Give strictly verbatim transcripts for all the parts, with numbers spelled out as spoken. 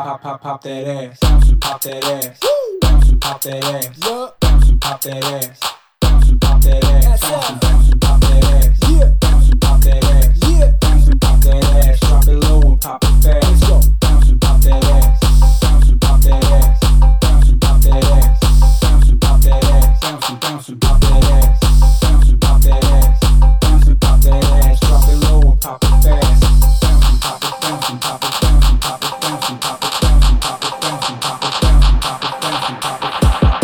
pop, pop, pop that ass. Bounce and pop that ass. Bounce and pop that ass. Bounce and pop that ass. Bounce and pop that ass. Bounce and bounce and pop that ass. Yeah. Bounce and pop that ass. Yeah. Bounce and pop that ass. Drop it low and pop it fast. Let's go. Bounce and pop that ass. Bounce and pop that ass. Bounce and pop that ass. Bounce and pop that ass. Bounce and bounce and pop that ass. Bounce and pop that ass. Bounce and pop that ass. Drop it low and pop it fast. Bounce and pop it. Bounce and pop it. Bounce and pop it. Bounce and pop it. Bounce and pop it. Bounce and pop it. Bounce and pop it. Bounce and pop it.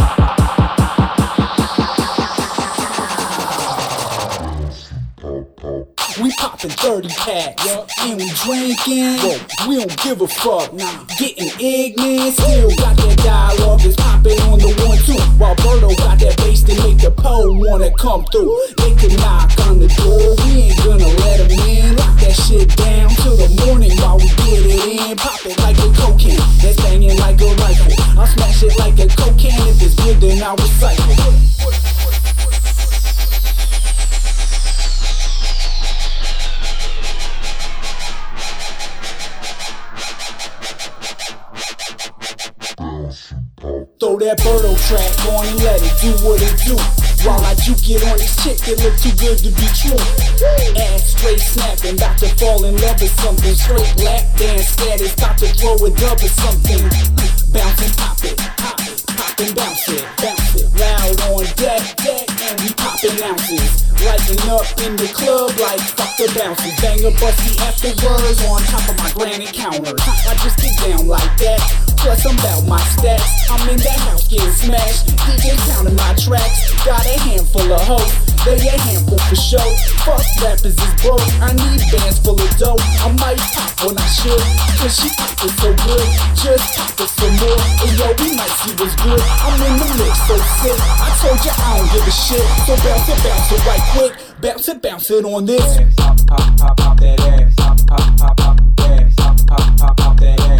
We poppin' thirty packs, yep. And we drinking. Whoa. We don't give a fuck. Nah. Getting ignorant, still got that dialogue that's poppin' on the one two. While Berto got that bass to make the pole wanna come through. They can knock on the door, we ain't gonna let them in. Lock that shit down till the morning while we get it in. Pop it like a cocaine, that's banging like a rifle. I'll smash it like a cocaine. If it's good, then I'll recycle. Throw that Berto track on and let it do what it do. While I juke it on this chick that look too good to be true. Ass straight snapping, about to fall in love with something. Straight lap dance status, about to throw it up or something. Bounce and pop it, pop it, pop and bounce it, bounce it. Loud on deck, deck, and we poppin' ounces. Lighting up in the club like fuck the bouncers. Banger busty afterwards on top of my granite counter. I just get down like that. Plus I'm bout my stats. I'm in that house getting smashed. D J counting my tracks. Got a handful of hoes. They a handful for show. Fuck rappers is broke. I need bands full of dope. I might pop when I should. Cause she poppin' so good. Just pop it some more. And yo, we might see what's good. I'm in the mix so sick. I told you I don't give a shit. So bounce it, bounce it right quick. Bounce it, bounce it on this. Pop, pop, pop, pop that ass. Pop, pop, pop, pop that ass. Pop, pop, pop, pop that ass.